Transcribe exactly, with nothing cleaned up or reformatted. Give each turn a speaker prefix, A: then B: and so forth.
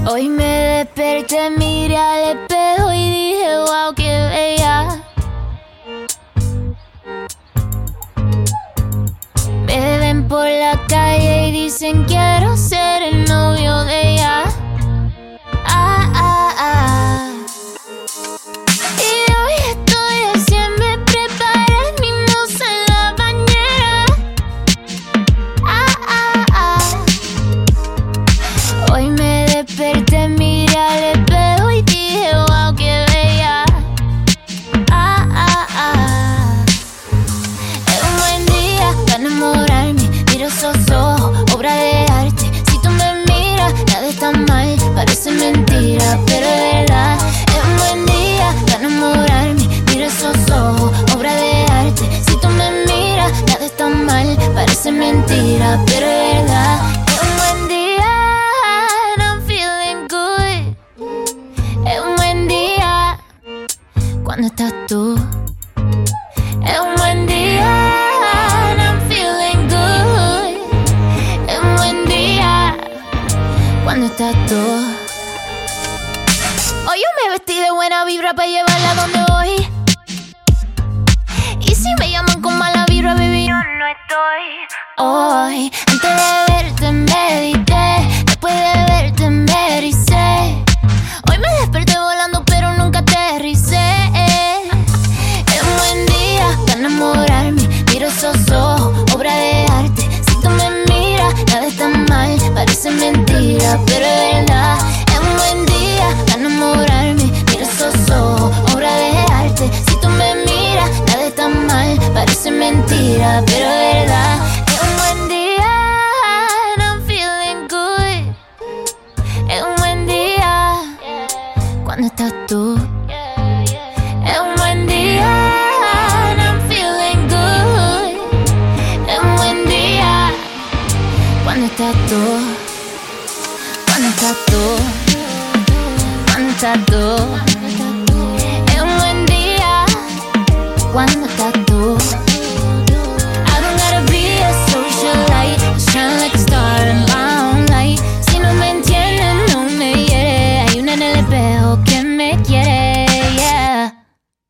A: Hoy me desperté, miré al espejo y dije, wow, qué bella. Me ven por la calle y dicen, quiero ser el novio de ella. Ah, ah, ah. Y hoy estoy al cien, me preparé mi musa en la bañera. Ah, ah, ah. Hoy me desperté, miré al espejo y dije, wow, qué bella. Ah, ah, ah. Es un buen día para enamorarme, miro esos ojos, obra de arte. Si tú me miras, nada está mal, parece mentira, pero es verdad. Es un buen día para enamorarme, miro esos ojos, obra de arte. Si tú me miras, nada está mal, parece mentira, pero es verdad. Es un buen día and I'm feeling good. Es un buen día cuando estás tú. Es un buen día and I'm feeling good. Es un buen día cuando estás tú. Hoy yo me vestí de buena vibra para llevarla donde voy. Y si me llaman con mala vibra, baby, yo no estoy. Hoy, antes de verte medité, después de verte me ericé. Hoy me desperté volando pero nunca aterricé. Es un buen día para enamorarme, miro esos ojos, obra de arte. Si tú me miras, nada está mal, parece mentira, pero es verdad. Es un buen día para enamorarme, miro esos ojos, obra de arte. Si tú me miras, nada está mal, parece mentira, pero es verdad. Es un buen día and I'm feeling good. Es un buen día cuando estás tú. Es un buen día and I'm feeling good. Es un buen día cuando estás tú. Cuando estás tú. Cuando estás tú. Es un buen día cuando estás tú.